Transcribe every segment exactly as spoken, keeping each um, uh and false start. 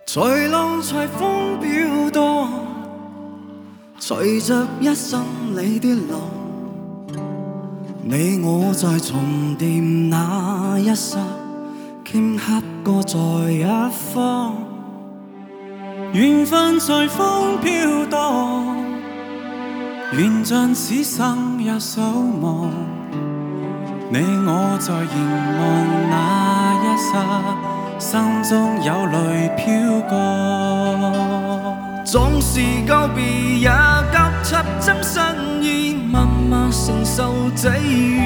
隨浪隨風飄蕩，隨着一生裏的浪，你我在重疊那一剎，頃刻各在一方。緣分隨風飄蕩，緣盡此生也守望。你我在凝望那一剎，心中有淚飄過。總是告別也交插針身意，默默承受際遇。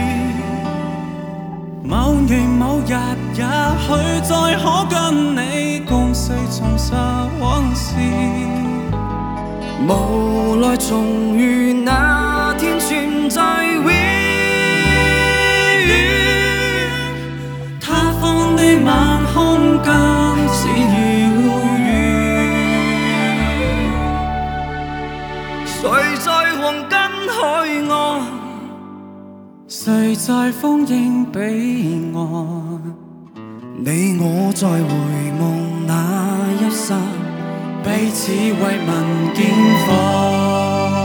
某年某日，也許再可跟你共歲重拾往事。無奈重遇那天存在永遠，他方的晚空更是遙遠。誰在黃金海岸，誰在風影彼岸？你我在回望那一剎，彼此為民見放。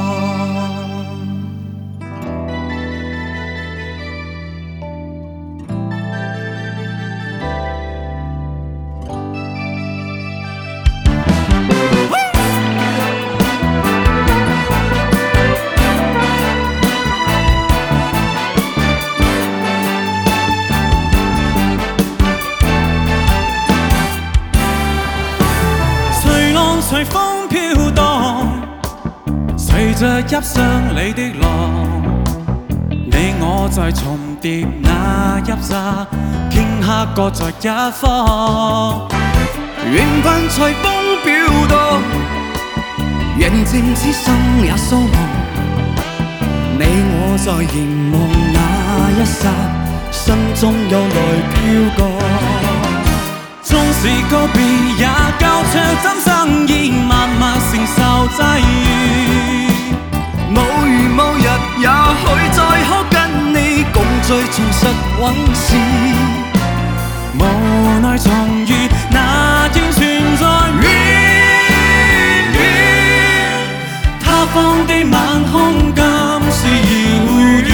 隨風飄蕩，隨着泣相裏的浪，你我在重疊那一剎，頃刻各在一方。緣分隨風飄蕩，緣盡此生也守望。你我在凝望那一剎，心中有淚飄過。縱是告別也交出真心意，默默承受際遇。無緣無日，也許再可跟你共醉重拾往事。無奈重遇那天存在遠遠，他方的晚空今是遙遠。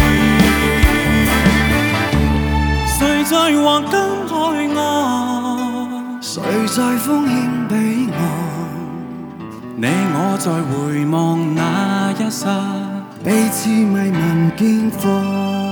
誰在黃金海岸，誰在風影彼岸？你我在回望那一剎，彼此迷文見放。